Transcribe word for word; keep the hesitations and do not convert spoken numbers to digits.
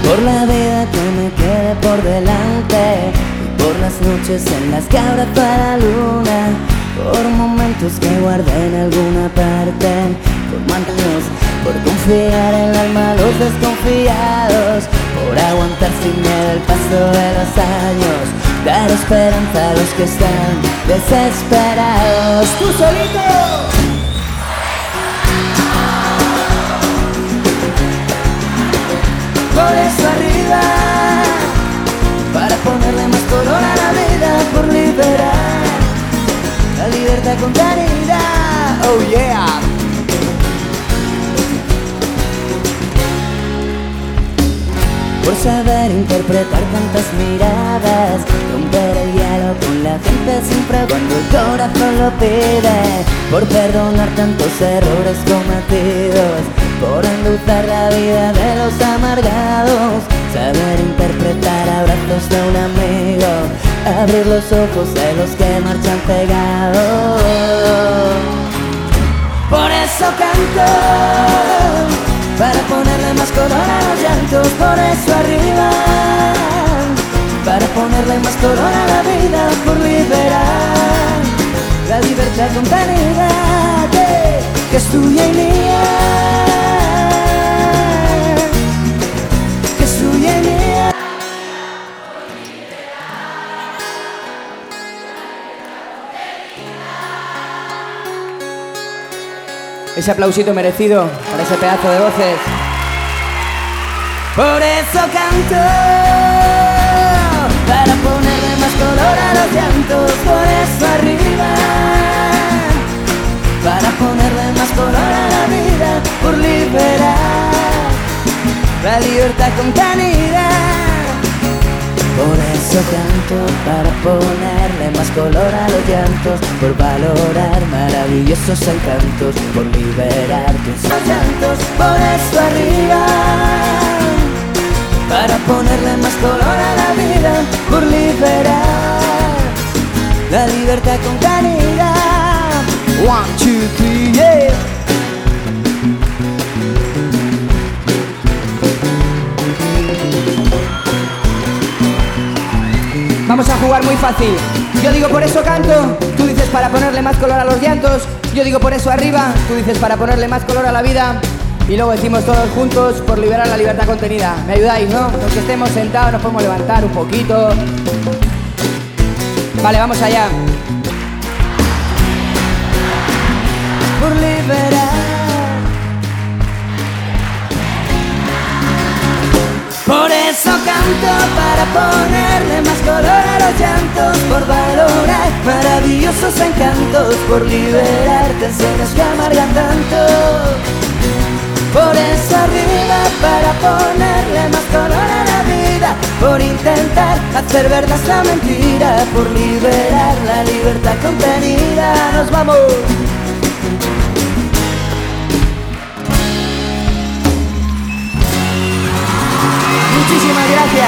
por la vida que me quede por delante, y por las noches en las que abrazo a la luna, por momentos que guardé en alguna parte, por mantenernos, por confiar en el alma a los desconfiados, por aguantar sin miedo el paso de los años, dar esperanza a los que están desesperados. ¡Tú solito! Por eso arriba, para ponerle más color a la vida, por liberar la libertad contenida. Oh yeah. Por saber interpretar tantas miradas, romper el hielo con la gente siempre cuando el corazón lo pide, por perdonar tantos errores cometidos, por endulzar la vida de los amargados, saber interpretar abrazos de un amigo, abrir los ojos de los que marchan pegados. Por eso canto, para ponerle más color a los llantos, por eso arriba, para ponerle más color a la vida, por liberar la libertad contenida, que, que es tuya y mía, que es tuya y mía. Ese aplausito merecido para ese pedazo de voces. Por eso canto, para ponerle más color a los llantos, por eso arriba, para ponerle más color a la vida, por liberar la libertad contenida. Por eso canto, para ponerle más color a los llantos, por valorar maravillosos encantos, por liberar tus llantos. Por eso arriba, para ponerle más color a la vida, por liberar la libertad contenida. One, two, three, yeah. Vamos a jugar muy fácil. Yo digo por eso canto, tú dices para ponerle más color a los llantos. Yo digo por eso arriba, tú dices para ponerle más color a la vida. Y luego decimos todos juntos por liberar la libertad contenida. ¿Me ayudáis, no? Los que estemos sentados nos podemos levantar un poquito. Vale, vamos allá. Por liberar. Por eso canto, para ponerle más color a los llantos, por valorar maravillosos encantos, por liberar canciones que amargan tanto. Por eso arriba, para ponerle más color a la vida, por intentar hacer verdad esta mentira, por liberar la libertad contenida. ¡Nos vamos! Muchísimas gracias.